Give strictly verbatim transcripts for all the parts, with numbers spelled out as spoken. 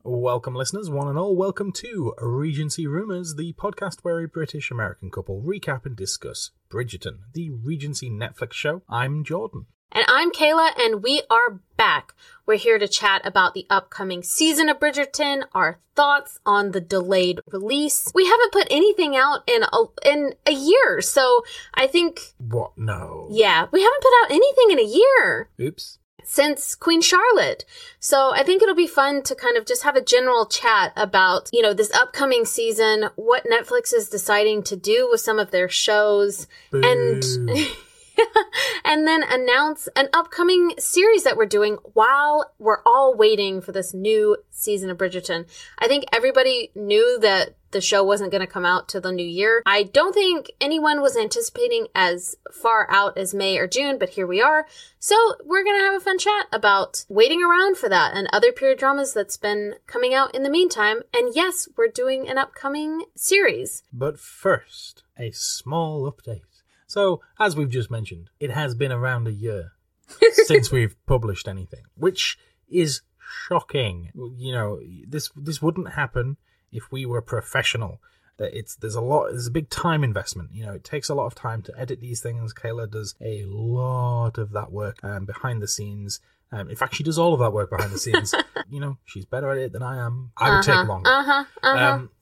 Welcome, listeners, one and all. Welcome to Regency Rumours, the podcast where a British-American couple recap and discuss Bridgerton, the Regency Netflix show. I'm Jordan. And I'm Kayla, and we are back. We're here to chat about the upcoming season of Bridgerton, our thoughts on the delayed release. We haven't put anything out in a, in a year, so I think... What? No. Yeah, we haven't put out anything in a year. Oops. Since Queen Charlotte. So I think it'll be fun to kind of just have a general chat about, you know, this upcoming season, what Netflix is deciding to do with some of their shows, Boo. and and then announce an upcoming series that we're doing while we're all waiting for this new season of Bridgerton. I think everybody knew that the show wasn't going to come out till the new year. I don't think anyone was anticipating as far out as May or June, but here we are. So we're going to have a fun chat about waiting around for that and other period dramas that's been coming out in the meantime. And yes, we're doing an upcoming series. But first, a small update. So, as we've just mentioned, it has been around a year since we've published anything, which is shocking. You know, this this wouldn't happen if we were professional. That it's there's a lot there's a big time investment. You know, it takes a lot of time to edit these things. Kayla does a lot of that work um, behind the scenes. Um, in fact, she does all of that work behind the scenes. You know, she's better at it than I am. I would uh-huh, take longer. Uh-huh, uh-huh. Um,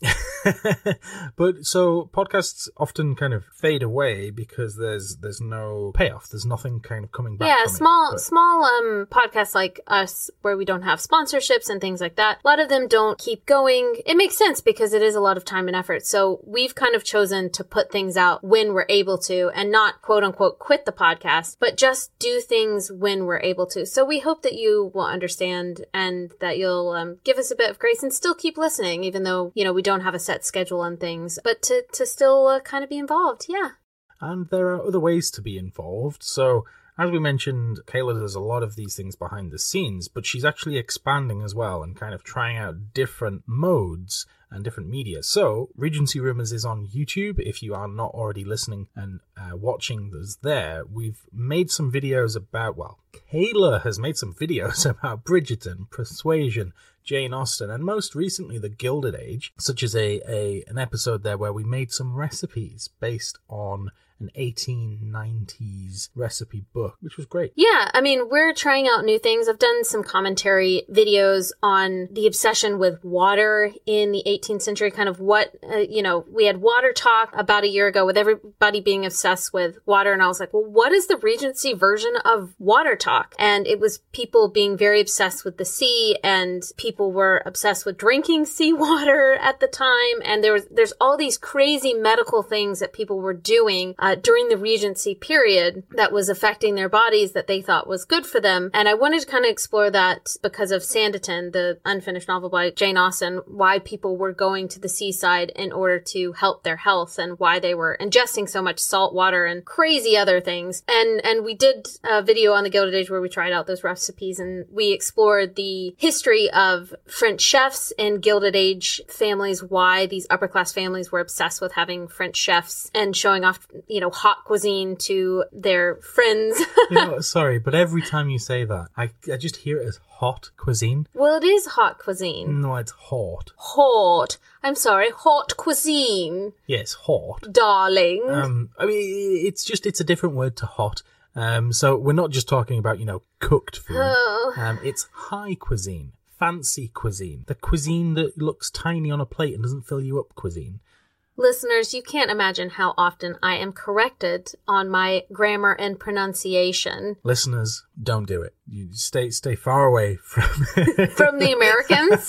but so podcasts often kind of fade away because there's there's no payoff. There's nothing kind of coming back. Yeah, from small it, but... small um podcasts like us where we don't have sponsorships and things like that. A lot of them don't keep going. It makes sense because it is a lot of time and effort. So we've kind of chosen to put things out when we're able to and not quote unquote quit the podcast, but just do things when we're able to. So we hope that you will understand and that you'll um, give us a bit of grace and still keep listening, even though, you know, we don't have a set schedule on things, but to, to still uh, kind of be involved. Yeah. And there are other ways to be involved. So as we mentioned, Kayla does a lot of these things behind the scenes, but she's actually expanding as well and kind of trying out different modes and different media. So, Regency Rumours is on YouTube. If you are not already listening and uh, watching us there, we've made some videos about, well, Kayla has made some videos about Bridgerton, Persuasion, Jane Austen, and most recently The Gilded Age, such as a, a an episode there where we made some recipes based on an eighteen nineties recipe book, which was great. Yeah, I mean, we're trying out new things. I've done some commentary videos on the obsession with water in the eighteenth century, kind of what, uh, you know, we had water talk about a year ago with everybody being obsessed with water. And I was like, well, what is the Regency version of water talk? And it was people being very obsessed with the sea, and people were obsessed with drinking seawater at the time. And there was, there's all these crazy medical things that people were doing uh, during the Regency period that was affecting their bodies that they thought was good for them. And I wanted to kind of explore that because of Sanditon, the unfinished novel by Jane Austen, why people were going to the seaside in order to help their health and why they were ingesting so much salt water and crazy other things. And and we did a video on the Gilded Age where we tried out those recipes, and we explored the history of French chefs and Gilded Age families, why these upper class families were obsessed with having French chefs and showing off, you know, hot cuisine to their friends. You know, sorry, but every time you say that, I, I just hear it as hot cuisine. Well, it is hot cuisine. No, it's hot. Hot. I'm sorry, hot cuisine. Yes, hot. Darling. Um, I mean, it's just, it's a different word to hot. Um, so we're not just talking about, you know, cooked food. Oh. Um, it's high cuisine, fancy cuisine, the cuisine that looks tiny on a plate and doesn't fill you up cuisine. Listeners, you can't imagine how often I am corrected on my grammar and pronunciation. Listeners, don't do it. You stay stay far away from from the Americans.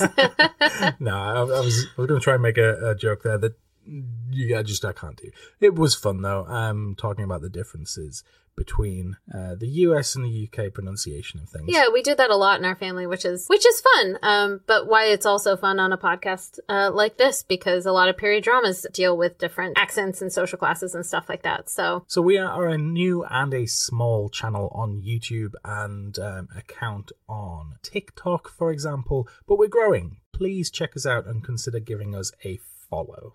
No, I, I was I was going to try and make a, a joke there that you I just I can't do. It was fun though. Um, talking about the differences between uh, the U S and the U K pronunciation of things. Yeah, we did that a lot in our family, which is which is fun. Um, but why it's also fun on a podcast uh, like this, because a lot of period dramas deal with different accents and social classes and stuff like that. So, so we are a new and a small channel on YouTube and um, account on TikTok, for example. But we're growing. Please check us out and consider giving us a follow.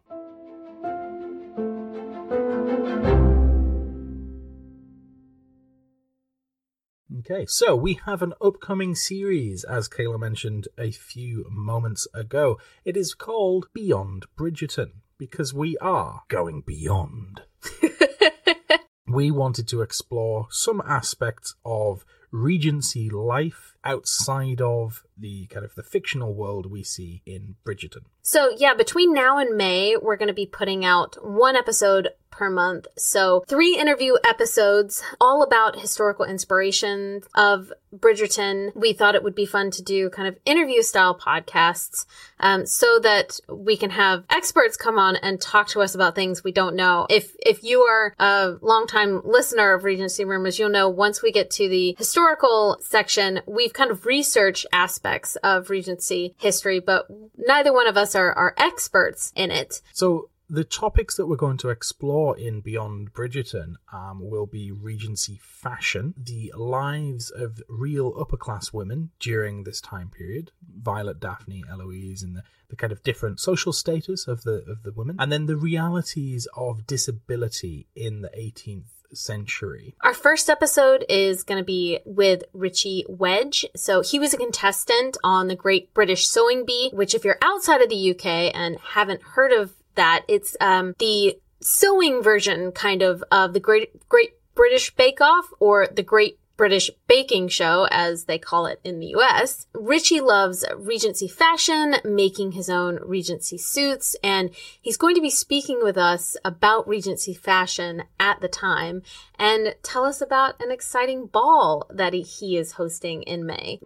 Okay, so we have an upcoming series, as Kayla mentioned a few moments ago. It is called Beyond Bridgerton, because we are going beyond. We wanted to explore some aspects of Regency life outside of the kind of the fictional world we see in Bridgerton. So yeah, between now and May, we're going to be putting out one episode per month. So three interview episodes all about historical inspiration of Bridgerton. We thought it would be fun to do kind of interview style podcasts um, so that we can have experts come on and talk to us about things we don't know. If if you are a longtime listener of Regency Rumors, you'll know once we get to the historical section, we've kind of researched aspects of Regency history, but neither one of us are, are experts in it. So the topics that we're going to explore in Beyond Bridgerton um, will be Regency fashion, the lives of real upper-class women during this time period, Violet, Daphne, Eloise, and the, the kind of different social status of the of the women, and then the realities of disability in the eighteenth century. Our first episode is going to be with Richie Wedge. So he was a contestant on the Great British Sewing Bee, which if you're outside of the U K and haven't heard of that, it's um, the sewing version kind of of the Great Great British Bake Off, or the Great British Baking Show, as they call it in the U S. Richie loves Regency fashion, making his own Regency suits, and he's going to be speaking with us about Regency fashion at the time and tell us about an exciting ball that he, he is hosting in May.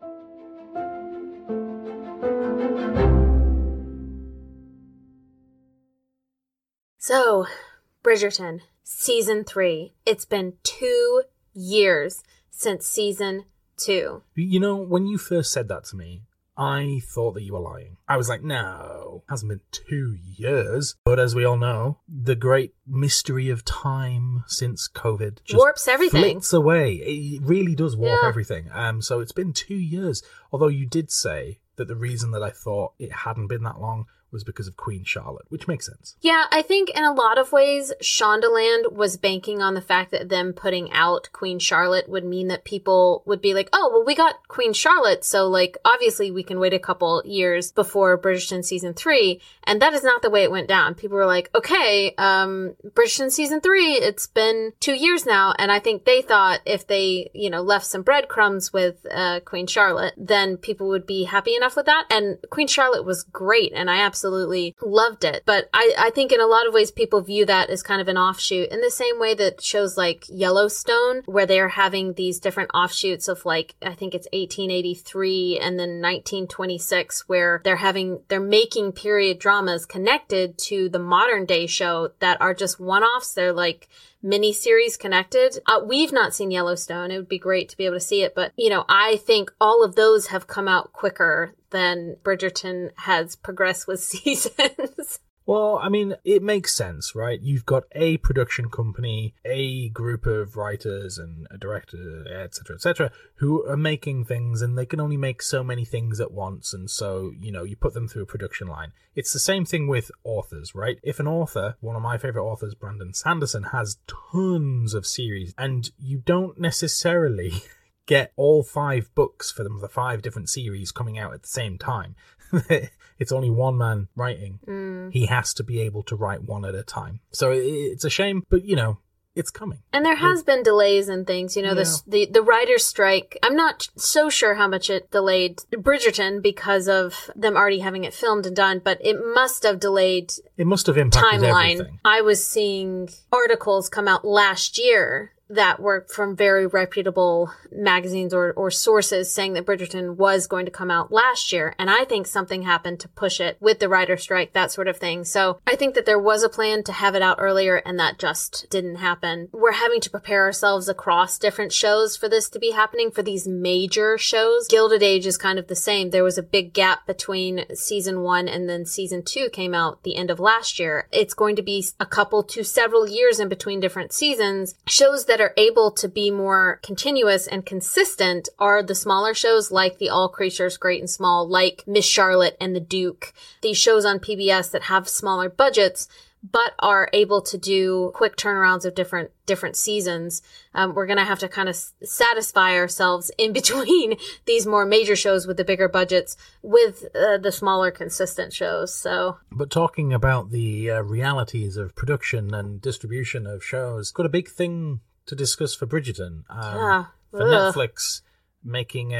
So, Bridgerton, season three. It's been two years since season two. You know, when you first said that to me, I thought that you were lying. I was like, no, it hasn't been two years. But as we all know, the great mystery of time since COVID just warps everything. Flits away. It really does warp yeah. everything. Um, so it's been two years. Although you did say that the reason that I thought it hadn't been that long was because of Queen Charlotte, which makes sense. Yeah, I think in a lot of ways, Shondaland was banking on the fact that them putting out Queen Charlotte would mean that people would be like, oh, well, we got Queen Charlotte, so, like, obviously we can wait a couple years before Bridgerton season three. And that is not the way it went down. People were like, okay, um, Bridgerton season three, it's been two years now. And I think they thought if they, you know, left some breadcrumbs with uh, Queen Charlotte, then people would be happy enough with that. And Queen Charlotte was great, and I absolutely Absolutely loved it. But I, I think in a lot of ways people view that as kind of an offshoot, in the same way that shows like Yellowstone, where they're having these different offshoots of, like, I think it's eighteen eighty-three and then nineteen twenty-six, where they're having, they're making period dramas connected to the modern day show that are just one-offs. They're like mini-series connected. Uh, we've not seen Yellowstone. It would be great to be able to see it. But, you know, I think all of those have come out quicker than Bridgerton has progressed with seasons. Well, I mean, it makes sense, right? You've got a production company, a group of writers and a director, et cetera, et cetera, who are making things, and they can only make so many things at once. And so, you know, you put them through a production line. It's the same thing with authors, right? If an author, one of my favorite authors, Brandon Sanderson, has tons of series, and you don't necessarily get all five books for them, the five different series coming out at the same time. It's only one man writing. Mm. He has to be able to write one at a time. So it's a shame, but, you know, it's coming. And there has been delays and things, you know, yeah. the, the the writer's strike. I'm not so sure how much it delayed Bridgerton because of them already having it filmed and done, but it must have delayed It must have impacted timeline. Everything. I was seeing articles come out last year that were from very reputable magazines or, or sources saying that Bridgerton was going to come out last year. And I think something happened to push it with the writer's strike, that sort of thing. So I think that there was a plan to have it out earlier, and that just didn't happen. We're having to prepare ourselves across different shows for this to be happening, for these major shows. Gilded Age is kind of the same. There was a big gap between season one and then season two came out the end of last year. It's going to be a couple to several years in between different seasons. Shows that are able to be more continuous and consistent are the smaller shows like the All Creatures Great and Small, like Miss Charlotte and the Duke. These shows on P B S that have smaller budgets but are able to do quick turnarounds of different different seasons. Um, we're going to have to kind of s- satisfy ourselves in between these more major shows with the bigger budgets with uh, the smaller consistent shows. So, but talking about the uh, realities of production and distribution of shows, got a big thing to discuss for Bridgerton. Um, yeah. For Ugh. Netflix making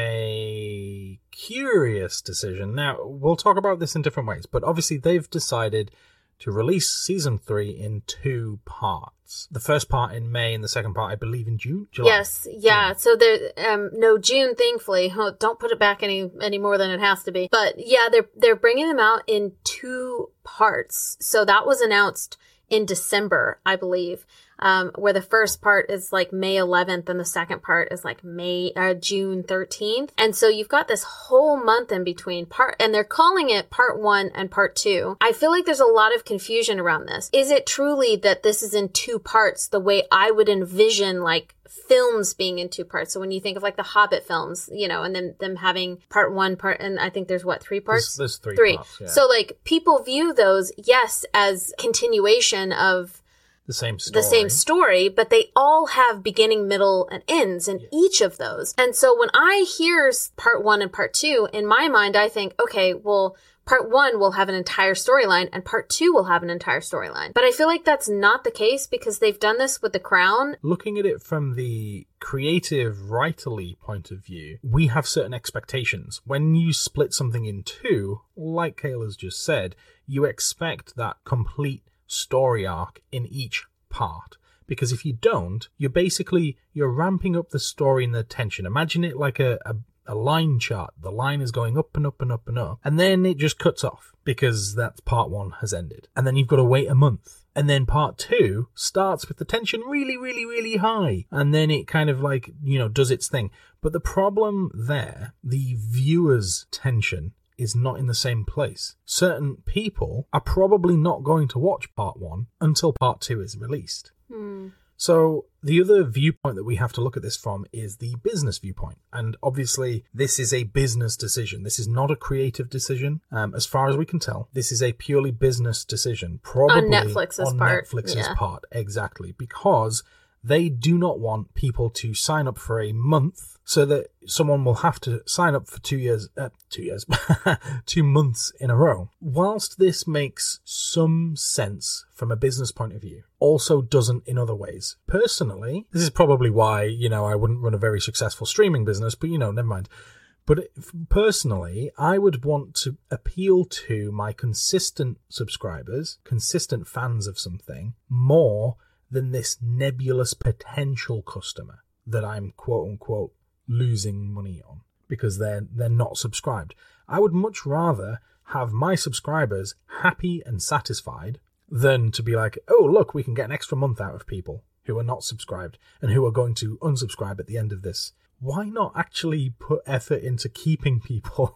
a curious decision. Now, we'll talk about this in different ways, but obviously they've decided to release season three in two parts. The first part in May and the second part, I believe, in June? July? Yes, yeah. So there, um, no June, thankfully. Oh, don't put it back any any more than it has to be. But yeah, they're they're bringing them out in two parts. So that was announced in December, I believe. Um, where the first part is like May eleventh and the second part is like May, uh, June thirteenth. And so you've got this whole month in between part, and they're calling it part one and part two. I feel like there's a lot of confusion around this. Is it truly that this is in two parts the way I would envision like films being in two parts? So when you think of like the Hobbit films, you know, and then them having part one, part, and I think there's what, three parts? There's, there's three, three. parts, yeah. So like people view those, yes, as continuation of The same story. the same story, but they all have beginning, middle, and ends in Yeah. each of those. And so when I hear s- part one and part two, in my mind, I think, okay, well, part one will have an entire storyline and part two will have an entire storyline. But I feel like that's not the case because they've done this with The Crown. Looking at it from the creative, writerly point of view, we have certain expectations. When you split something in two, like Kayla's just said, you expect that complete story arc in each part. Because if you don't, you're basically, you're ramping up the story and the tension. Imagine it like a, a, a line chart. The line is going up and up and up and up. And then it just cuts off because that part one has ended. And then you've got to wait a month. And then part two starts with the tension really, really, really high. And then it kind of like, you know, does its thing. But the problem there, the viewer's tension is not in the same place. Certain people are probably not going to watch part one until part two is released. Hmm. So the other viewpoint that we have to look at this from is the business viewpoint. And obviously this is a business decision. This is not a creative decision. Um, as far as we can tell, this is a purely business decision. Probably On Netflix's on part. Netflix's Yeah. part. Exactly. Because they do not want people to sign up for a month so that someone will have to sign up for two years, uh, two years, two months in a row. Whilst this makes some sense from a business point of view, also doesn't in other ways. Personally, this is probably why, you know, I wouldn't run a very successful streaming business, but, you know, never mind. But personally, I would want to appeal to my consistent subscribers, consistent fans of something, more than this nebulous potential customer that I'm quote unquote losing money on because they're they're not subscribed. I would much rather have my subscribers happy and satisfied than to be like, oh look, we can get an extra month out of people who are not subscribed and who are going to unsubscribe at the end of this. Why not actually put effort into keeping people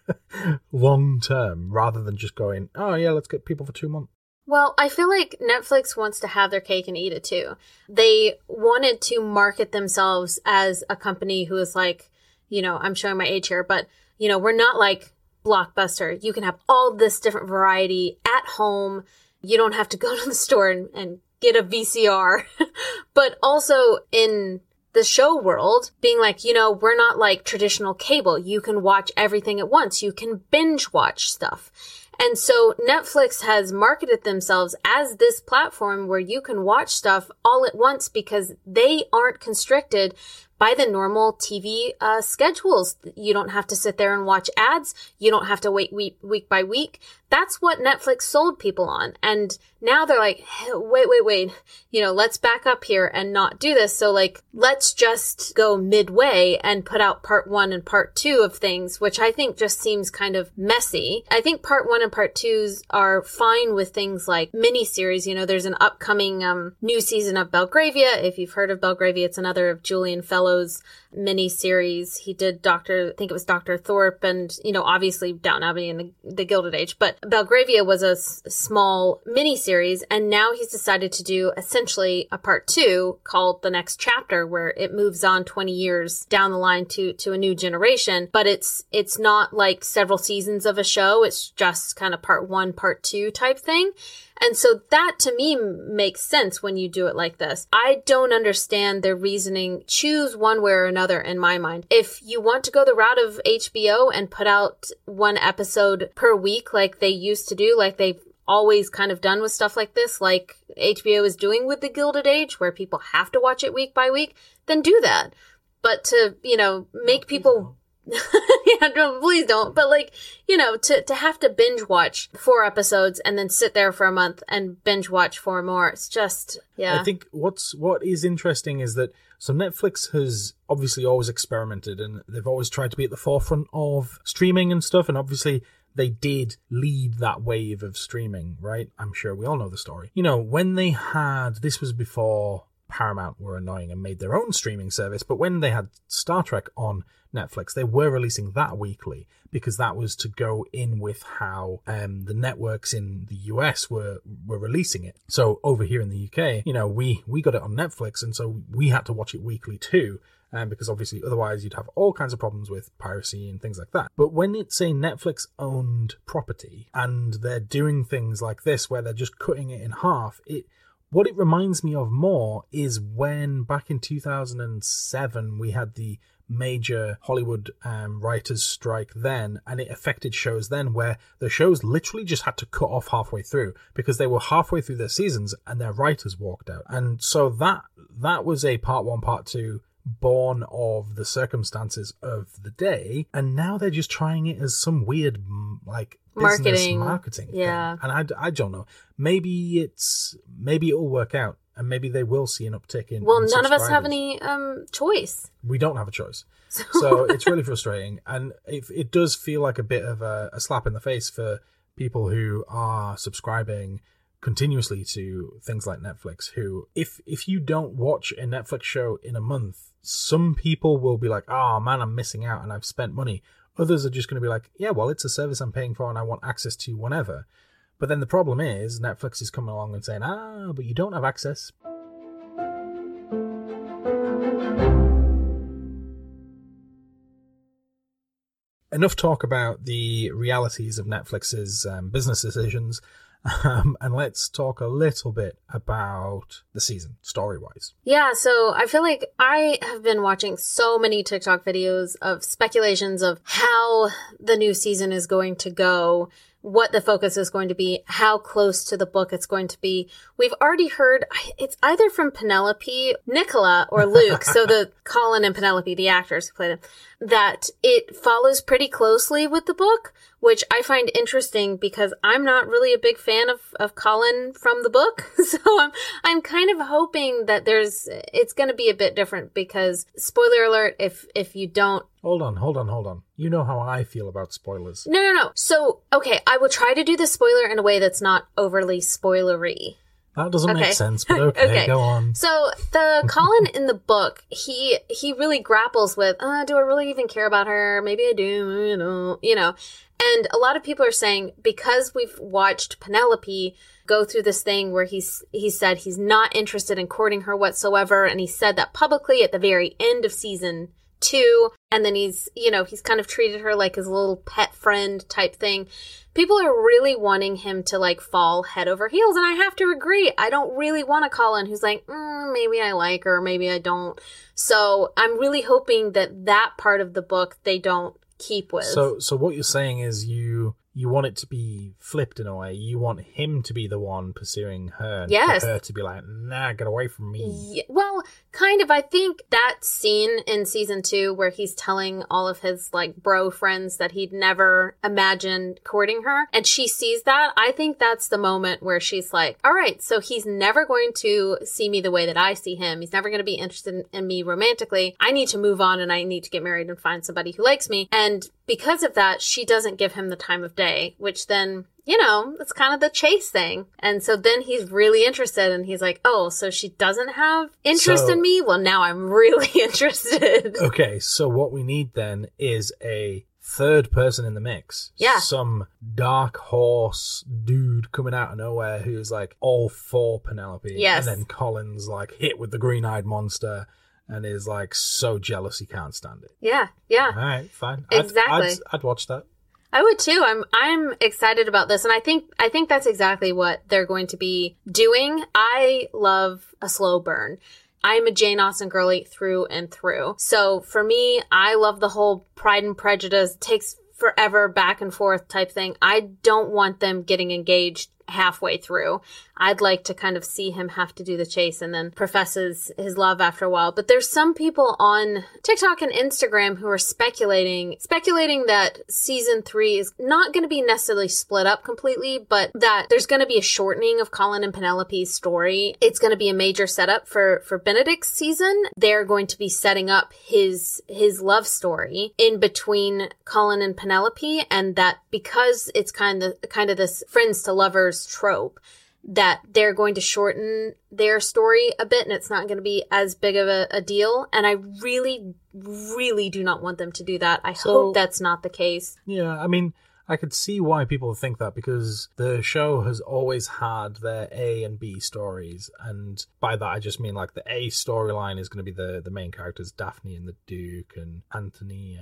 long term rather than just going, oh yeah, let's get people for two months? Well, I feel like Netflix wants to have their cake and eat it too. They wanted to market themselves as a company who is like, you know, I'm showing my age here, but, you know, we're not like Blockbuster. You can have all this different variety at home. You don't have to go to the store and, and get a V C R. But also in the show world, being like, you know, we're not like traditional cable. You can watch everything at once. You can binge watch stuff. And so Netflix has marketed themselves as this platform where you can watch stuff all at once because they aren't constricted by the normal T V uh, schedules. You don't have to sit there and watch ads. You don't have to wait week, week by week. That's what Netflix sold people on. And now they're like, hey, wait, wait, wait, you know, let's back up here and not do this. So like, let's just go midway and put out part one and part two of things, which I think just seems kind of messy. I think part one and part twos are fine with things like miniseries. You know, there's an upcoming um, new season of Belgravia. If you've heard of Belgravia, it's another of Julian Fellowes' miniseries. He did Doctor, I think it was Doctor Thorpe and, you know, obviously Downton Abbey and the, the Gilded Age, but Belgravia was a s- small miniseries, and now he's decided to do essentially a part two called The Next Chapter, where it moves on twenty years down the line to, to a new generation, but it's, it's not like several seasons of a show. It's just Netflix kind of part one, part two type thing. And so that to me makes sense when you do it like this. I don't understand their reasoning. Choose one way or another in my mind. If you want to go the route of H B O and put out one episode per week like they used to do, like they've always kind of done with stuff like this, like H B O is doing with The Gilded Age, where people have to watch it week by week, then do that. But to, you know, make people... yeah, no, please don't. But like, you know, to, to have to binge watch four episodes and then sit there for a month and binge watch four more, it's just, yeah. I think what's what is interesting is that, so Netflix has obviously always experimented and they've always tried to be at the forefront of streaming and stuff, and obviously they did lead that wave of streaming, right? I'm sure we all know the story. You know, when they had, this was before Paramount were annoying and made their own streaming service, but when they had Star Trek on Netflix, they were releasing that weekly because that was to go in with how um, the networks in the U S were were releasing it. So over here in the U K, you know, we we got it on Netflix, and so we had to watch it weekly too, um, because obviously otherwise you'd have all kinds of problems with piracy and things like that. But when it's a Netflix-owned property and they're doing things like this where they're just cutting it in half, it what it reminds me of more is when back in two thousand seven we had the major Hollywood um, writers strike then, and it affected shows then where the shows literally just had to cut off halfway through because they were halfway through their seasons and their writers walked out. And so that that was a part one, part two born of the circumstances of the day, and now they're just trying it as some weird like business marketing, marketing yeah thing. And I, I don't know, maybe it's maybe it'll work out. And maybe they will see an uptick in. Well, in none of us have any um, choice. We don't have a choice. So, so it's really frustrating. And it, it does feel like a bit of a, a slap in the face for people who are subscribing continuously to things like Netflix, who, if, if you don't watch a Netflix show in a month, some people will be like, oh man, I'm missing out and I've spent money. Others are just going to be like, yeah, well, it's a service I'm paying for and I want access to whenever. But then the problem is Netflix is coming along and saying, ah, but you don't have access. Enough talk about the realities of Netflix's um, business decisions. Um, and let's talk a little bit about the season, story-wise. Yeah, so I feel like I have been watching so many TikTok videos of speculations of how the new season is going to go, what the focus is going to be, how close to the book it's going to be. We've already heard, it's either from Penelope, Nicola, or Luke, so the Colin and Penelope, the actors who play them, that it follows pretty closely with the book, which I find interesting because I'm not really a big fan of, of Colin from the book. So I'm, I'm kind of hoping that there's, it's going to be a bit different because, spoiler alert, if, if you don't. Hold on, hold on, hold on. You know how I feel about spoilers. No, no, no. So, okay, I will try to do the spoiler in a way that's not overly spoilery. That doesn't okay. make sense, but okay, okay, go on. So the Colin in the book, he he really grapples with, uh, do I really even care about her? Maybe I do, you know, you know. And a lot of people are saying because we've watched Penelope go through this thing where he's he said he's not interested in courting her whatsoever, and he said that publicly at the very end of season two, and then he's, you know, he's kind of treated her like his little pet friend type thing. People are really wanting him to, like, fall head over heels, and I have to agree. I don't really want a Colin who's like, mm, maybe I like her, maybe I don't. So I'm really hoping that that part of the book they don't keep with. So so what you're saying is you you want it to be flipped in a way. You want him to be the one pursuing her, and yes. for her to be like, nah, get away from me. Yeah, well, kind of. I think that scene in season two where he's telling all of his, like, bro friends that he'd never imagined courting her, and she sees that, I think that's the moment where she's like, all right, so he's never going to see me the way that I see him. He's never going to be interested in, in me romantically. I need to move on, and I need to get married and find somebody who likes me. And because of that, she doesn't give him the time of day, which then, you know, it's kind of the chase thing. And so then he's really interested, and he's like, oh, so she doesn't have interest so, in me? Well, now I'm really interested. Okay, so what we need then is a third person in the mix. Yeah. Some dark horse dude coming out of nowhere who's like all for Penelope. Yes. And then Colin's like hit with the green-eyed monster and is like so jealous he can't stand it. Yeah, yeah. All right, fine. Exactly. I'd, I'd, I'd watch that. I would too. I'm I'm excited about this, and I think I think that's exactly what they're going to be doing. I love a slow burn. I'm a Jane Austen girly through and through. So for me, I love the whole Pride and Prejudice, takes forever back and forth type thing. I don't want them getting engaged halfway through. I'd like to kind of see him have to do the chase and then professes his love after a while. But there's some people on TikTok and Instagram who are speculating, speculating that season three is not going to be necessarily split up completely, but that there's going to be a shortening of Colin and Penelope's story. It's going to be a major setup for, for Benedict's season. They're going to be setting up his, his love story in between Colin and Penelope, and that because it's kind of, kind of this friends to lovers trope, that they're going to shorten their story a bit and it's not going to be as big of a, a deal. And I really, really do not want them to do that. I So- hope that's not the case. Yeah, I mean, I could see why people think that, because the show has always had their A and B stories, and by that I just mean like the A storyline is going to be the, the main characters, Daphne and the Duke and Anthony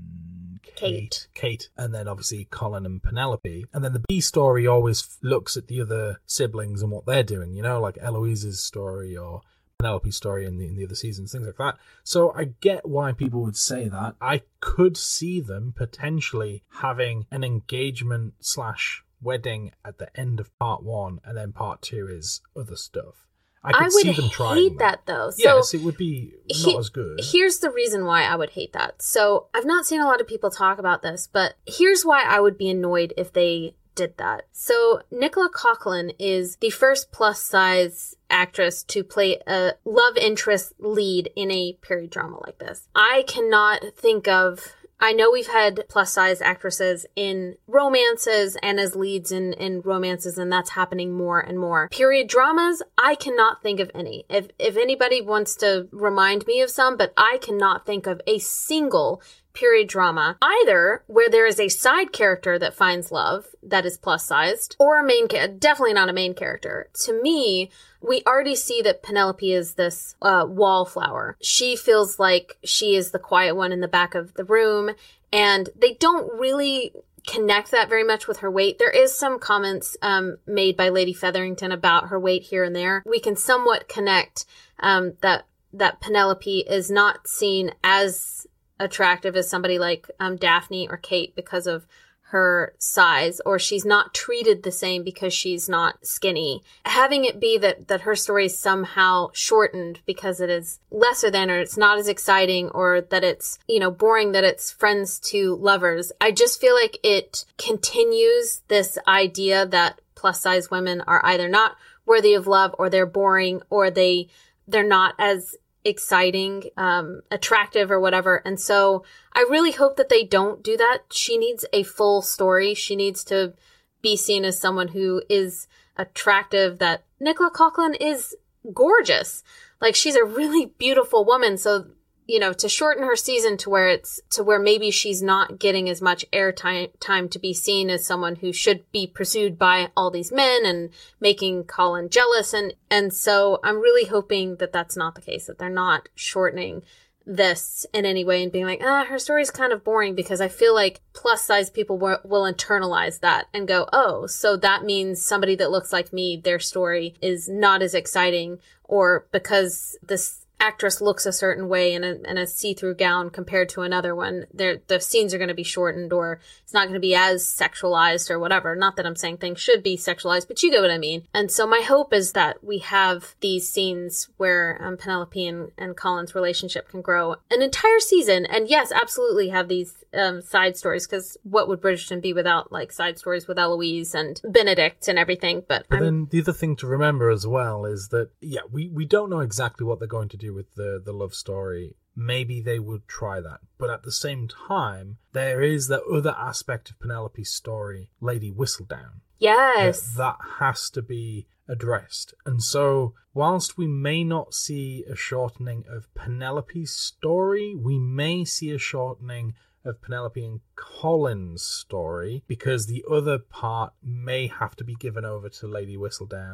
and Kate. Kate. Kate, and then obviously Colin and Penelope. And then the B story always f- looks at the other siblings and what they're doing, you know, like Eloise's story or Penelope's story in the, in the other seasons, things like that. So I get why people would say that. I could see them potentially having an engagement slash wedding at the end of part one, and then part two is other stuff. I could I would see them trying hate that. that though. So Yes, it would be not he- as good. Here's the reason why I would hate that. So I've not seen a lot of people talk about this, but here's why I would be annoyed if they did that. So Nicola Coughlan is the first plus size actress to play a love interest lead in a period drama like this. I cannot think of, I know we've had plus size actresses in romances and as leads in, in romances, and that's happening more and more. Period dramas, I cannot think of any. If, if anybody wants to remind me of some, but I cannot think of a single period drama, either where there is a side character that finds love that is plus sized, or a main character, definitely not a main character. To me, we already see that Penelope is this uh, wallflower. She feels like she is the quiet one in the back of the room, and they don't really connect that very much with her weight. There is some comments um, made by Lady Featherington about her weight here and there. We can somewhat connect um, that that Penelope is not seen as attractive as somebody like um, Daphne or Kate because of her size, or she's not treated the same because she's not skinny. Having it be that, that her story is somehow shortened because it is lesser than, or it's not as exciting, or that it's, you know, boring, that it's friends to lovers. I just feel like it continues this idea that plus size women are either not worthy of love, or they're boring, or they, they're not as exciting, um, attractive, or whatever. And so I really hope that they don't do that. She needs a full story. She needs to be seen as someone who is attractive. That Nicola Coughlan is gorgeous. Like, she's a really beautiful woman. So, you know, to shorten her season to where it's, to where maybe she's not getting as much airtime time to be seen as someone who should be pursued by all these men and making Colin jealous. And, and so I'm really hoping that that's not the case, that they're not shortening this in any way and being like, ah, her story's kind of boring, because I feel like plus size people will, will internalize that and go, oh, so that means somebody that looks like me, their story is not as exciting, or because this actress looks a certain way in a, in a see-through gown compared to another one, the scenes are going to be shortened, or it's not going to be as sexualized or whatever. Not that I'm saying things should be sexualized, but you get what I mean. And so my hope is that we have these scenes where um, Penelope and, and Colin's relationship can grow an entire season. And yes, absolutely have these um, side stories, because what would Bridgerton be without like side stories with Eloise and Benedict and everything? But, But I'm, then the other thing to remember as well is that, yeah, we, we don't know exactly what they're going to do with the, the love story. Maybe they would try that. But at the same time, there is that other aspect of Penelope's story, Lady Whistledown. yes. That, that has to be addressed. And so, whilst we may not see a shortening of Penelope's story, we may see a shortening of Penelope and Colin's story, because the other part may have to be given over to Lady Whistledown,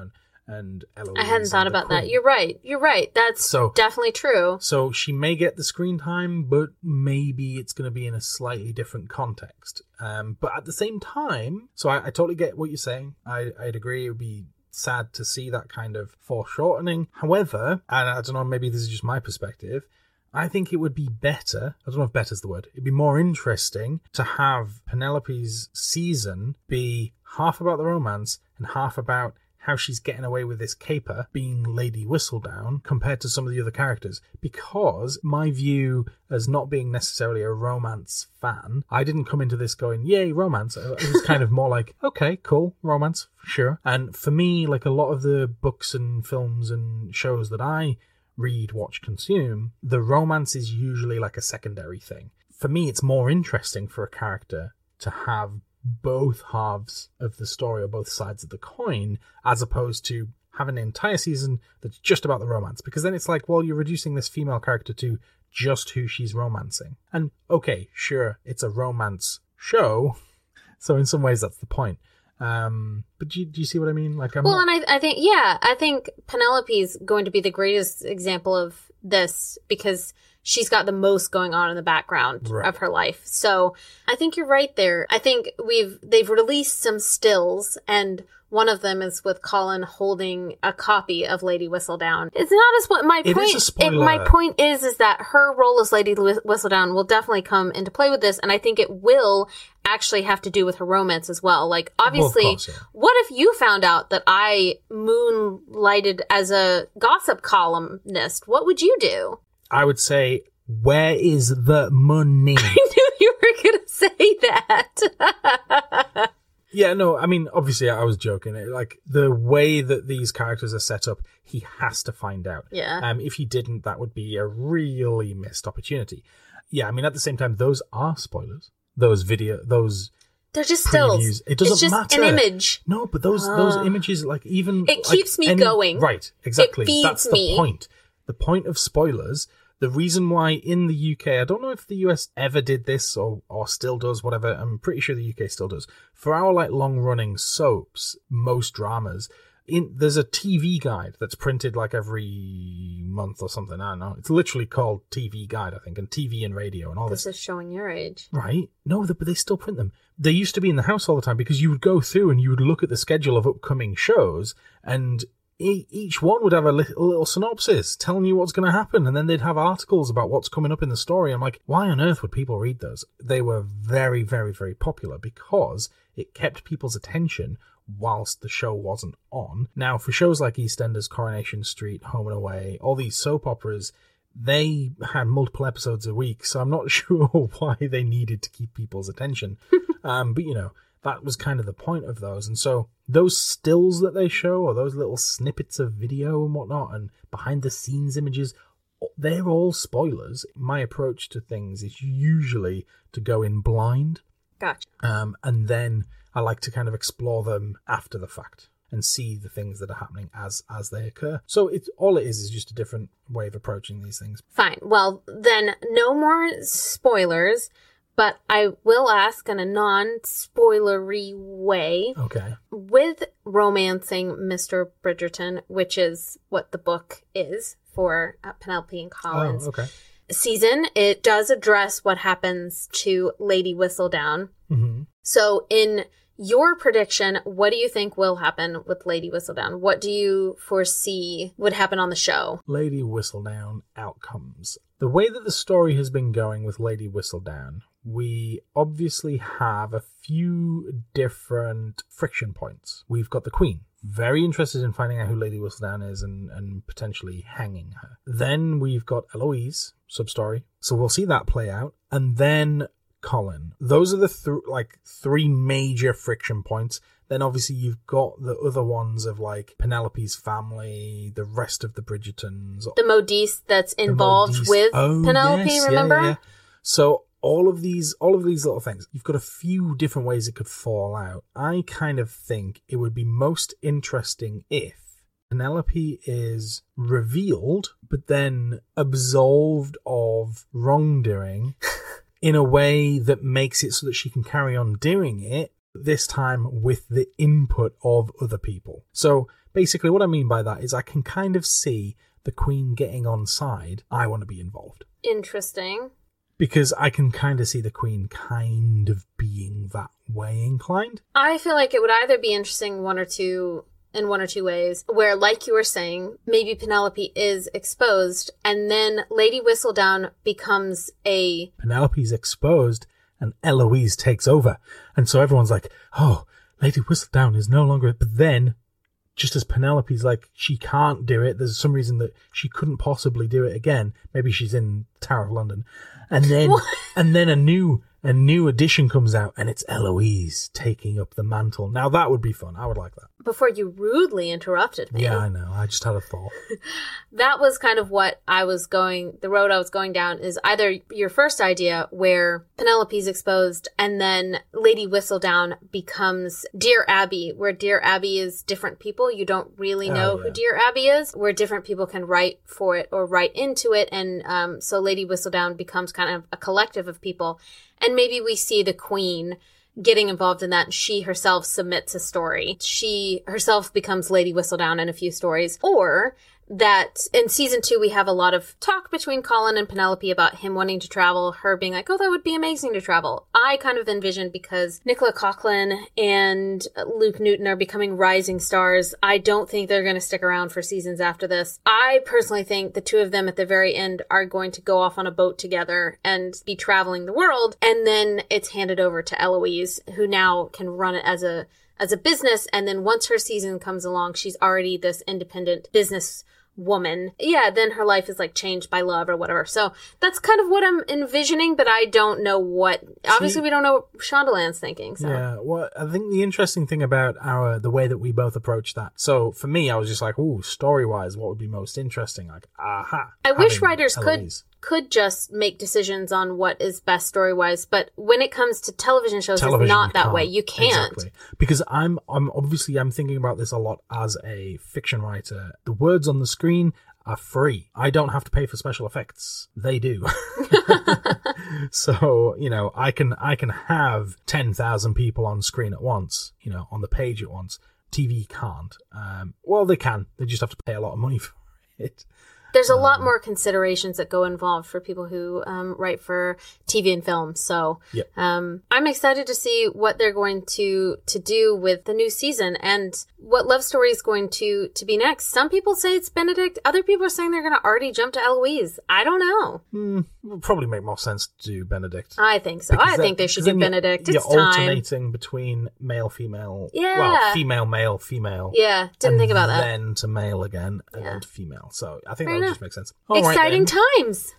and Eloise. I hadn't thought and the about that. Queen. You're right. You're right. That's So- definitely true. So she may get the screen time, but maybe it's going to be in a slightly different context. Um, but at the same time, so I, I totally get what you're saying. I, I'd agree it would be sad to see that kind of foreshortening. However, and I don't know, maybe this is just my perspective, I think it would be better, I don't know if better's the word, it'd be more interesting to have Penelope's season be half about the romance and half about how she's getting away with this caper being Lady Whistledown compared to some of the other characters. Because my view as not being necessarily a romance fan, I didn't come into this going, yay, romance. It was kind of more like, okay, cool, romance, sure. And for me, like a lot of the books and films and shows that I read, watch, consume, the romance is usually like a secondary thing. For me, it's more interesting for a character to have both halves of the story or both sides of the coin, as opposed to having an entire season that's just about the romance. Because then it's like, well, you're reducing this female character to just who she's romancing. And okay, sure, it's a romance show, so in some ways that's the point. Um, but do you, do you see what I mean? Like, I'm Well, not... and I, I think, yeah, I think Penelope's going to be the greatest example of this because she's got the most going on in the background Right. of her life. So I think you're right there. I think we've, they've released some stills and one of them is with Colin holding a copy of Lady Whistledown. It's not as what my It point. is a spoiler. It, my point is, is that her role as Lady Whi- Whistledown will definitely come into play with this, and I think it will actually have to do with her romance as well. Like, obviously, Well, of course, yeah. what if you found out that I moonlighted as a gossip columnist? What would you do? I would say, where is the money? I knew you were going to say that. Yeah, no, I mean, obviously I was joking. It- Like, the way that these characters are set up, he has to find out. Yeah. Um, if he didn't, that would be a really missed opportunity. Yeah, I mean, at the same time, those are spoilers. Those video, those... They're just previews. stills. It doesn't it's just matter. an image. No, but those Ah. those images, like, even... It like, keeps me any- going. Right, exactly. feeds That's the me. point. The point of spoilers... The reason why in the U K, I don't know if the U S ever did this or, or still does, whatever. I'm pretty sure the U K still does. For our like long running soaps, most dramas, in there's a T V guide that's printed like every month or something. I don't know. It's literally called T V Guide, I think, and T V and radio and all This this. is showing your age. Right? No, but they still print them. They used to be in the house all the time because you would go through and you would look at the schedule of upcoming shows and e- each one would have a little, little synopsis telling you what's going to happen, and then they'd have articles about what's coming up in the story. I'm like, why on earth would people read those? They were very, very, very popular because it kept people's attention whilst the show wasn't on. Now, for shows like EastEnders, Coronation Street, Home and Away, all these soap operas, they had multiple episodes a week, so I'm not sure why they needed to keep people's attention. um, but, you know, that was kind of the point of those. And so those stills that they show, or those little snippets of video and whatnot, and behind the scenes images, they're all spoilers. My approach to things is usually to go in blind. Gotcha. Um, and then I like to kind of explore them after the fact and see the things that are happening as as they occur. So it's all it is is just a different way of approaching these things. Fine. Well, then no more spoilers, but I will ask in a non-spoilery way. Okay. With romancing Mister Bridgerton, which is what the book is for uh, Penelope and Collins. Oh, okay. Season, it does address what happens to Lady Whistledown. Mm-hmm. So in your prediction, what do you think will happen with Lady Whistledown? What do you foresee would happen on the show? Lady Whistledown outcomes. The way that the story has been going with Lady Whistledown, we obviously have a few different friction points. We've got the Queen, very interested in finding out who Lady Whistledown is and, and potentially hanging her. Then we've got Eloise, sub-story, so we'll see that play out. And then Colin. Those are the th- like three major friction points. Then obviously you've got the other ones of like Penelope's family, the rest of the Bridgertons. The Modiste that's involved Modiste. with Oh, Penelope, yes, yeah, remember? yeah, yeah. So all of these, all of these little things, you've got a few different ways it could fall out. I kind of think it would be most interesting if Penelope is revealed, but then absolved of wrongdoing in a way that makes it so that she can carry on doing it, this time with the input of other people. So basically what I mean by that is I can kind of see the Queen getting on side. I want to be involved. Interesting. Because I can kind of see the Queen kind of being that way inclined. I feel like it would either be interesting one or two in one or two ways, where, like you were saying, maybe Penelope is exposed, and then Lady Whistledown becomes a... Penelope's exposed, and Eloise takes over. And so everyone's like, oh, Lady Whistledown is no longer... But then, just as Penelope's like, she can't do it, there's some reason that she couldn't possibly do it again. Maybe she's in Tower of London. And then, What? and then a new... A new edition comes out, and it's Eloise taking up the mantle. Now, that would be fun. I would like that. Before you rudely interrupted me. Yeah, I know. I just had a thought. That was kind of what I was going, the road I was going down is either your first idea where Penelope's exposed and then Lady Whistledown becomes Dear Abby, where Dear Abby is different people. You don't really know Oh, yeah. who Dear Abby is, where different people can write for it or write into it. And um, so Lady Whistledown becomes kind of a collective of people. And maybe we see the Queen getting involved in that, and she herself submits a story. She herself becomes Lady Whistledown in a few stories. Or that in season two, we have a lot of talk between Colin and Penelope about him wanting to travel, her being like, oh, that would be amazing to travel. I kind of envision, because Nicola Coughlan and Luke Newton are becoming rising stars, I don't think they're going to stick around for seasons after this. I personally think the two of them at the very end are going to go off on a boat together and be traveling the world, and then it's handed over to Eloise, who now can run it as a as a business, and then once her season comes along, she's already this independent business woman. Yeah, then her life is like changed by love or whatever. So that's kind of what I'm envisioning, but I don't know what, obviously we don't know what Shondaland's thinking. So Yeah, well, I think the interesting thing about our the way that we both approach that. So for me, I was just like, ooh, story wise, what would be most interesting? Like, aha. I wish having writers could Eloise. could just make decisions on what is best story-wise, but when it comes to television shows, Television, it's not you that can't. way. You can't. Exactly. Because I'm, I'm obviously, I'm thinking about this a lot as a fiction writer. The words on the screen are free. I don't have to pay for special effects. They do. So, you know, I can, I can have ten thousand people on screen at once, you know, on the page at once. T V can't. Um, well, they can. They just have to pay a lot of money for it. There's a lot more considerations that go involved for people who um, write for T V and film. So Yep. um, I'm excited to see what they're going to to do with the new season and what love story is going to to be next. Some people say it's Benedict. Other people are saying they're going to already jump to Eloise. I don't know. Hmm, it would probably make more sense to do Benedict. I think so. Because I then- think they should because do then you're- Benedict. You're It's time. alternating between male, female. Yeah. Well, female, male, female. Yeah, didn't and think about that. Then to male again, and Yeah. then to female. So I think Fair that would enough. just make sense. All right, Exciting then. times.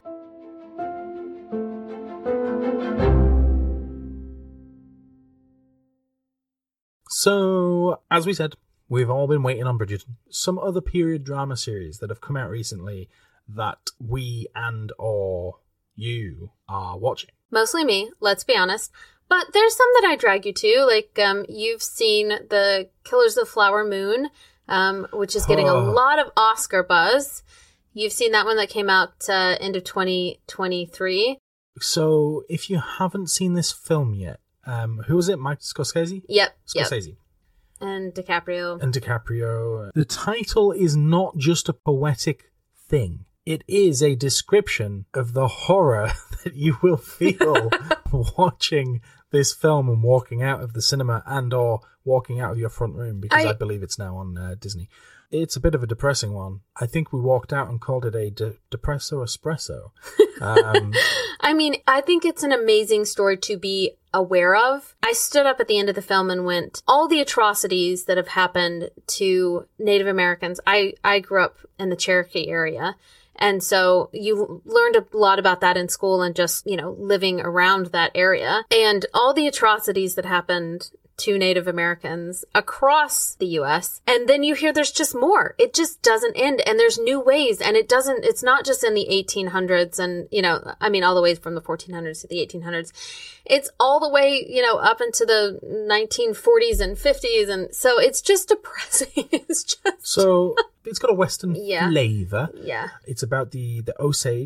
So, as we said, we've all been waiting on Bridgerton. Some other period drama series that have come out recently that we and or you are watching. Mostly me, let's be honest. But there's some that I drag you to. Like, um, you've seen the Killers of the Flower Moon, um, which is getting a Oh. lot of Oscar buzz. You've seen that one that came out uh, end of twenty twenty-three. So, if you haven't seen this film yet, um, who was it? Mike Scorsese? Yep, yep. Scorsese. And DiCaprio. And DiCaprio. The title is not just a poetic thing. It is a description of the horror that you will feel watching this film and walking out of the cinema and or walking out of your front room, because I, I- believe it's now on uh, Disney. It's a bit of a depressing one. I think we walked out and called it a de- depresso espresso. Um, I mean, I think it's an amazing story to be aware of. I stood up at the end of the film and went, all the atrocities that have happened to Native Americans. I, I grew up in the Cherokee area. And so you learned a lot about that in school and just, you know, living around that area. And all the atrocities that happened to Native Americans across the U S. And then you hear there's just more. It just doesn't end. And there's new ways. And it doesn't, it's not just in the eighteen hundreds and, you know, I mean, all the way from the fourteen hundreds to the eighteen hundreds. It's all the way, you know, up into the nineteen forties and fifties. And so it's just depressing. It's just, so it's got a Western Yeah. flavour. yeah. It's about the, the Osage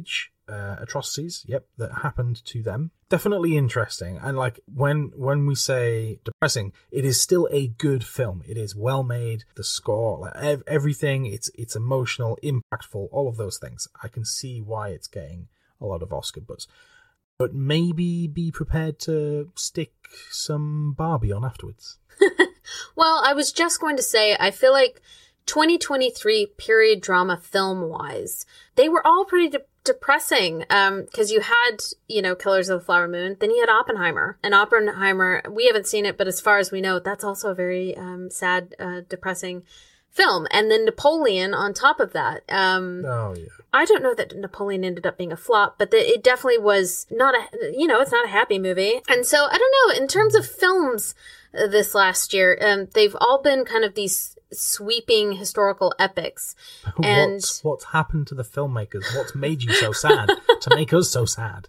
uh, atrocities, yep, that happened to them. Definitely interesting. And like when when we say depressing, it is still a good film. It is well made, the score, like ev- everything, it's it's emotional, impactful, all of those things. I can see why it's getting a lot of Oscar buzz. But maybe be prepared to stick some Barbie on afterwards. Well, I was just going to say, I feel like twenty twenty-three period drama film-wise, they were all pretty de- depressing. Um, because you had, you know, Killers of the Flower Moon, then you had Oppenheimer. And Oppenheimer, we haven't seen it, but as far as we know, that's also a very um, sad, uh, depressing film. And then Napoleon on top of that. Um, oh, yeah. I don't know that Napoleon ended up being a flop, but the, it definitely was not a, you know, it's not a happy movie. And so, I don't know, in terms of films uh, this last year, um, they've all been kind of these sweeping historical epics. And what's, what's happened to the filmmakers? What's made you so sad to make us so sad?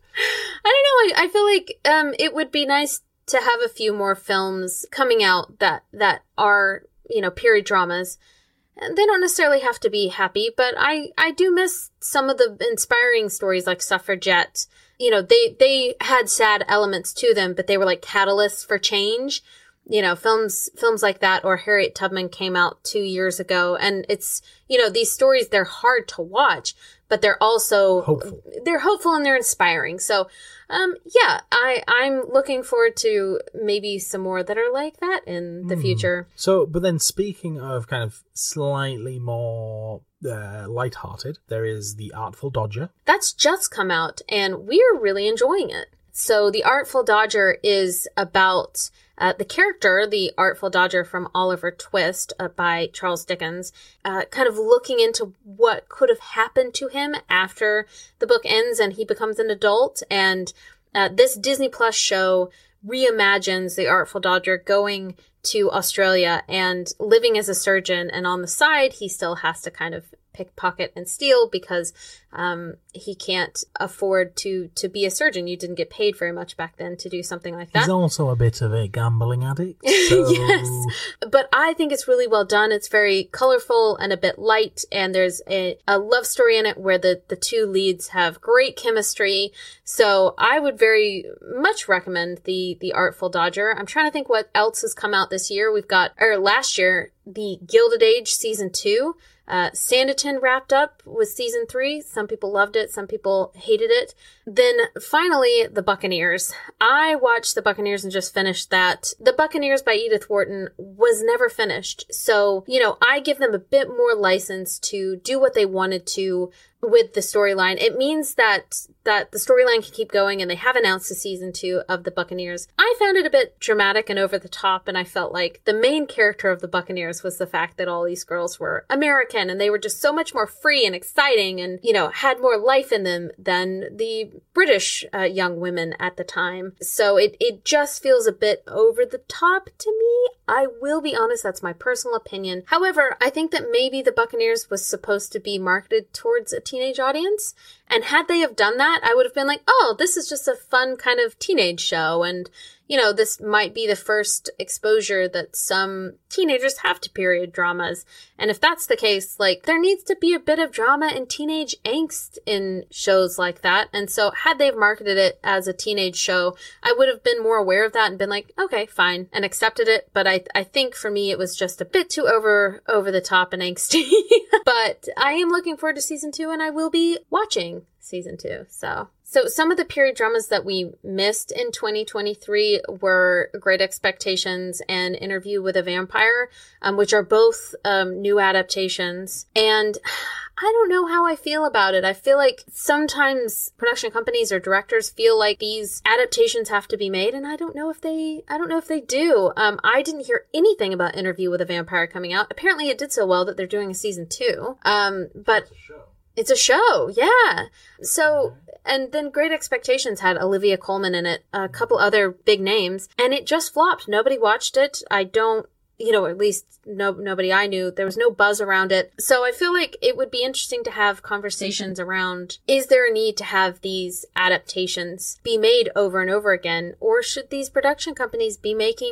I don't know, I, I feel like um, it would be nice to have a few more films coming out that, that are, you know, period dramas. They don't necessarily have to be happy, but I, I do miss some of the inspiring stories like Suffragette. You know, they, they had sad elements to them, but they were like catalysts for change. You know, films, films like that, or Harriet Tubman came out two years ago. And it's, you know, these stories, they're hard to watch, but they're also, hopeful. They're hopeful and they're inspiring. So, um, yeah, I, I'm looking forward to maybe some more that are like that in the mm. future. So, but then speaking of kind of slightly more uh, lighthearted, there is The Artful Dodger. That's just come out and we're really enjoying it. So The Artful Dodger is about uh, the character, the Artful Dodger from Oliver Twist uh, by Charles Dickens, uh, kind of looking into what could have happened to him after the book ends and he becomes an adult. And uh, this Disney Plus show reimagines the Artful Dodger going to Australia and living as a surgeon. And on the side, he still has to kind of pickpocket and steal because um, he can't afford to to be a surgeon. You didn't get paid very much back then to do something like that. He's also a bit of a gambling addict. So... yes, but I think it's really well done. It's very colorful and a bit light, and there's a, a love story in it where the, the two leads have great chemistry. So I would very much recommend the the Artful Dodger. I'm trying to think what else has come out this year. We've got, or last year, the Gilded Age season two. Uh, Sanditon wrapped up with season three. Some people loved it. Some people hated it. Then finally, The Buccaneers. I watched The Buccaneers and just finished that. The Buccaneers by Edith Wharton was never finished. So, you know, I give them a bit more license to do what they wanted to with the storyline. It means that that the storyline can keep going, and they have announced a season two of the Buccaneers. I found it a bit dramatic and over the top, and I felt like the main character of the Buccaneers was the fact that all these girls were American, and they were just so much more free and exciting and, you know, had more life in them than the British uh, young women at the time. So it, it just feels a bit over the top to me. I will be honest, that's my personal opinion. However, I think that maybe the Buccaneers was supposed to be marketed towards a teenage audience. And had they have done that, I would have been like, oh, this is just a fun kind of teenage show. And, you know, this might be the first exposure that some teenagers have to period dramas. And if that's the case, like, there needs to be a bit of drama and teenage angst in shows like that. And so had they marketed it as a teenage show, I would have been more aware of that and been like, okay, fine, and accepted it. But I, I think for me, it was just a bit too over, over the top and angsty. But I am looking forward to season two, and I will be watching season two. So, so some of the period dramas that we missed in twenty twenty-three were Great Expectations and Interview with a Vampire, um, which are both um, new adaptations. And I don't know how I feel about it. I feel like sometimes production companies or directors feel like these adaptations have to be made, and I don't know if they, I don't know if they do. Um, I didn't hear anything about Interview with a Vampire coming out. Apparently it did so well that they're doing a season two. Um, but It's a show. It's a show, yeah. So, and then Great Expectations had Olivia Colman in it, a couple other big names, and it just flopped. Nobody watched it. I don't, you know, at least no, nobody I knew. There was no buzz around it. So I feel like it would be interesting to have conversations mm-hmm. around, is there a need to have these adaptations be made over and over again? Or should these production companies be making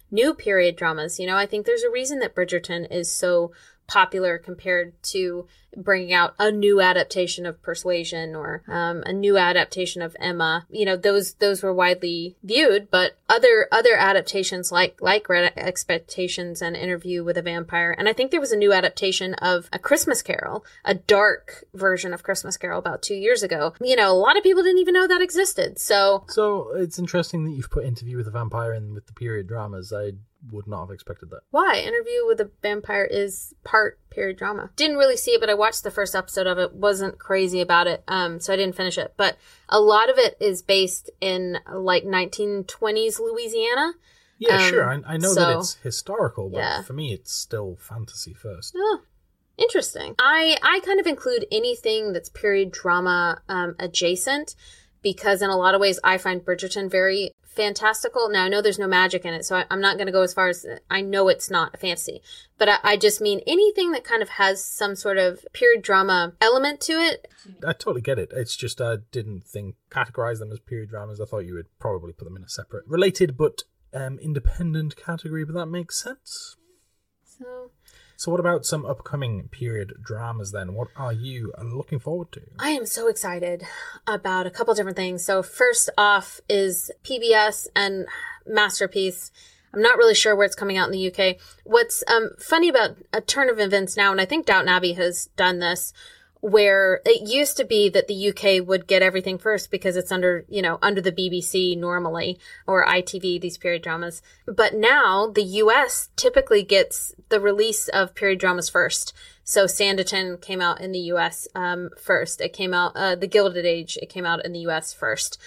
new period dramas. You know, I think there's a reason that Bridgerton is so popular compared to bringing out a new adaptation of Persuasion or um, a new adaptation of Emma. You know, those those were widely viewed, but other other adaptations like like Great Expectations and Interview with a Vampire, and I think there was a new adaptation of A Christmas Carol, a dark version of Christmas Carol about two years ago. You know, a lot of people didn't even know that existed. So, so it's interesting that you've put Interview with a Vampire in with the period dramas. I would not have expected that. Why? Interview with a Vampire is part period drama. Didn't really see it, but I watched the first episode of it. Wasn't crazy about it, um, so I didn't finish it. But a lot of it is based in like nineteen twenties Louisiana. Yeah, um, sure. I, I know so, that it's historical, but yeah. for me, it's still fantasy first. Oh, interesting. I I kind of include anything that's period drama um, adjacent, because in a lot of ways I find Bridgerton very fantastical. Now, I know there's no magic in it, so I, I'm not going to go as far as, I know it's not a fantasy, but I, I just mean anything that kind of has some sort of period drama element to it. I totally get it. It's just I didn't think, categorize them as period dramas. I thought you would probably put them in a separate, related but um, independent category, but that makes sense. So... So what about some upcoming period dramas then? What are you looking forward to? I am so excited about a couple different things. So first off is P B S and Masterpiece. I'm not really sure where it's coming out in the U K. What's um, funny about a turn of events now, and I think Downton Abbey has done this, where it used to be that the U K would get everything first because it's under, you know, under the B B C normally, or I T V, these period dramas. But now the U S typically gets the release of period dramas first. So Sanditon came out in the U S um, first. It came out, uh, The Gilded Age, it came out in the U S first.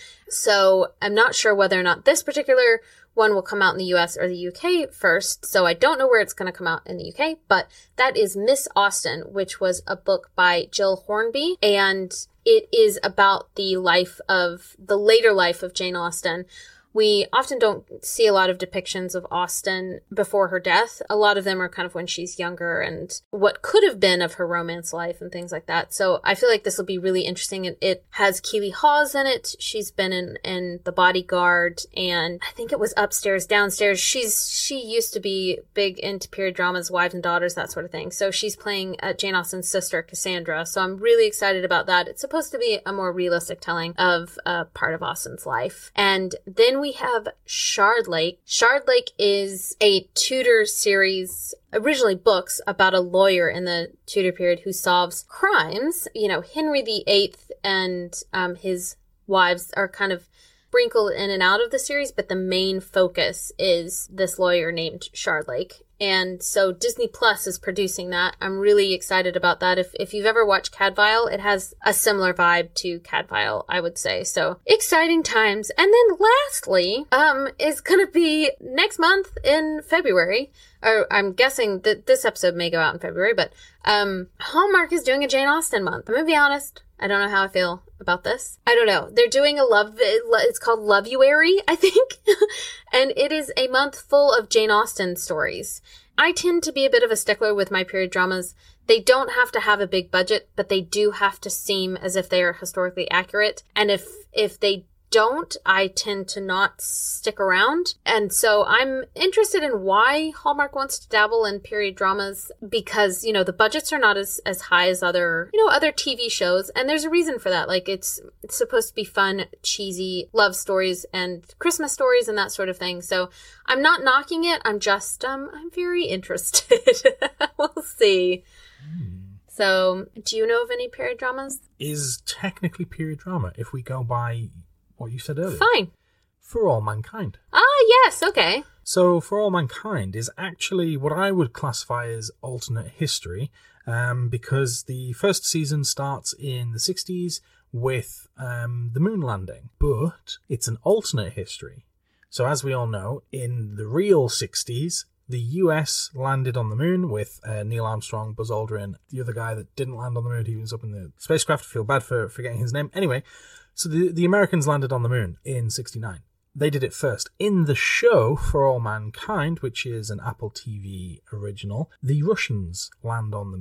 So I'm not sure whether or not this particular one will come out in the U S or the U K first, so I don't know where it's going to come out in the U K, but that is Miss Austen, which was a book by Jill Hornby, and it is about the life of, the later life of Jane Austen. We often don't see a lot of depictions of Austen before her death. A lot of them are kind of when she's younger and what could have been of her romance life and things like that. So I feel like this will be really interesting. It, it has Keely Hawes in it. She's been in, in The Bodyguard, and I think it was Upstairs, Downstairs. She's she used to be big into period dramas, Wives and Daughters, that sort of thing. So she's playing uh, Jane Austen's sister, Cassandra. So I'm really excited about that. It's supposed to be a more realistic telling of uh, part of Austen's life. And then we have Shardlake. Shardlake is a Tudor series, originally books about a lawyer in the Tudor period who solves crimes. You know, Henry the Eighth and um, his wives are kind of sprinkled in and out of the series, but the main focus is this lawyer named Shardlake. And so Disney Plus is producing that. I'm really excited about that. If if you've ever watched Cadfael, it has a similar vibe to Cadfael, I would say. So exciting times. And then lastly, um, is going to be next month in February. Or I'm guessing that this episode may go out in February, but um, Hallmark is doing a Jane Austen month. I'm going to be honest. I don't know how I feel about this. I don't know. They're doing a love, it's called Lovuary, I think. And it is a month full of Jane Austen stories. I tend to be a bit of a stickler with my period dramas. They don't have to have a big budget, but they do have to seem as if they are historically accurate. And if, if they don't, I tend to not stick around. And so I'm interested in why Hallmark wants to dabble in period dramas, because, you know, the budgets are not as, as high as other, you know, other T V shows. And there's a reason for that. Like, it's, it's supposed to be fun, cheesy love stories and Christmas stories and that sort of thing. So I'm not knocking it. I'm just, um, I'm very interested. We'll see. Hmm. So do you know of any period dramas? Is technically period drama if we go by what you said earlier. Fine. For All Mankind. Ah, yes, okay. So For All Mankind is actually what I would classify as alternate history, um, because the first season starts in the sixties with um, the moon landing, but it's an alternate history. So as we all know, in the real sixties, the U S landed on the moon with uh, Neil Armstrong, Buzz Aldrin, the other guy that didn't land on the moon. He was up in the spacecraft. I feel bad for forgetting his name. Anyway, so the, the Americans landed on the moon in sixty-nine. They did it first. In the show For All Mankind, which is an Apple T V original, the Russians land on the moon.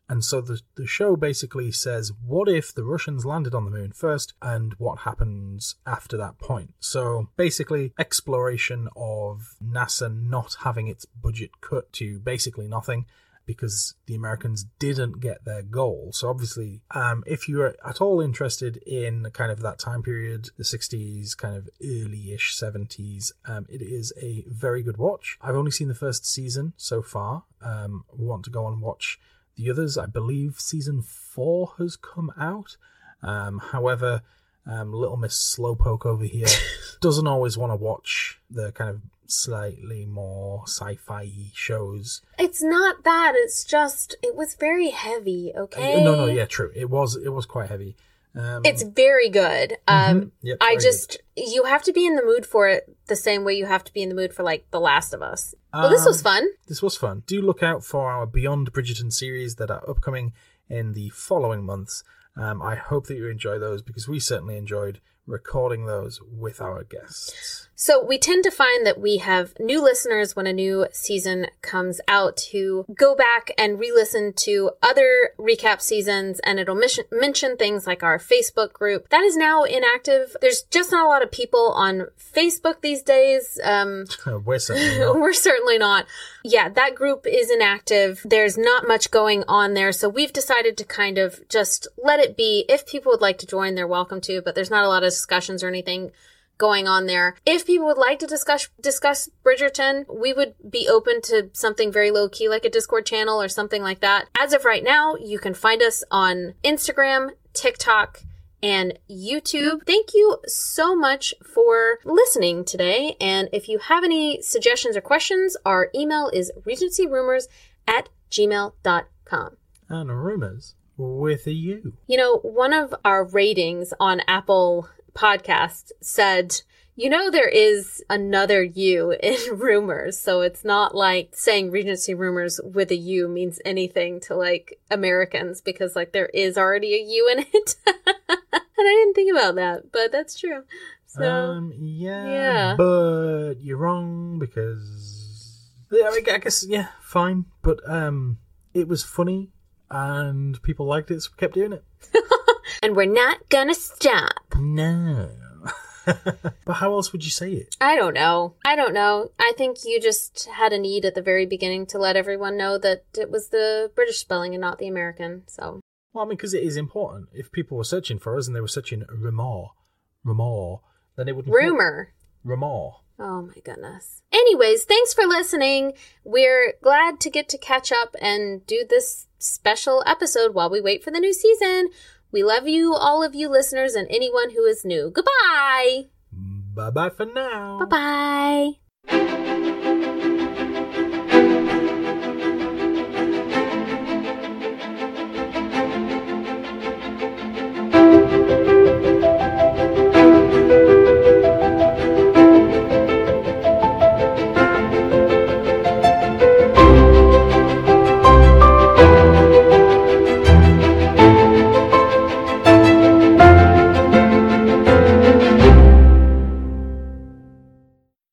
And so the, the show basically says, what if the Russians landed on the moon first, and what happens after that point? So basically, exploration of NASA not having its budget cut to basically nothing, because the Americans didn't get their goal. So obviously, um, if you're at all interested in kind of that time period, the sixties, kind of early-ish seventies, um, it is a very good watch. I've only seen the first season so far. Um, we want to go and watch the others. I believe season four has come out. Um, however, um, Little Miss Slowpoke over here doesn't always want to watch the kind of slightly more sci-fi shows. It's not that. It's just, it was very heavy, okay? Uh, no, no, yeah, true. It was, it was quite heavy. Um, it's very good. Um, mm-hmm. Yep, I very just, good. You have to be in the mood for it the same way you have to be in the mood for, like, The Last of Us. Well, this was fun. Um, this was fun. Do look out for our Beyond Bridgerton series that are upcoming in the following months. Um, I hope that you enjoy those, because we certainly enjoyed recording those with our guests. So we tend to find that we have new listeners when a new season comes out who go back and re-listen to other recap seasons, and it'll mission- mention things like our Facebook group. That is now inactive. There's just not a lot of people on Facebook these days. Um, we're certainly not. We're certainly not. Yeah, that group is inactive. There's not much going on there. So we've decided to kind of just let it be. If people would like to join, they're welcome to, but there's not a lot of discussions or anything going on there. If people would like to discuss discuss Bridgerton, we would be open to something very low key, like a Discord channel or something like that. As of right now, you can find us on Instagram, TikTok, and YouTube. Thank you so much for listening today. And if you have any suggestions or questions, our email is regencyrumors at gmail dot com. And rumors with a U. You know, one of our ratings on Apple Podcast said, you know, there is another U in rumors, so it's not like saying Regency Rumors with a U means anything to, like, Americans, because, like, there is already a U in it. And I didn't think about that, but that's true. So, um, yeah, yeah. But you're wrong, because yeah, I guess, yeah, fine, but um, it was funny, and people liked it, so we kept doing it. And we're not gonna stop. No. But how else would you say it? I don't know. I don't know. I think you just had a need at the very beginning to let everyone know that it was the British spelling and not the American, so. Well, I mean, because it is important. If people were searching for us and they were searching Rumor, Rumor, then it wouldn't... Rumor. Rumor. Oh my goodness. Anyways, thanks for listening. We're glad to get to catch up and do this special episode while we wait for the new season. We love you, all of you listeners, and anyone who is new. Goodbye! Bye-bye for now. Bye-bye.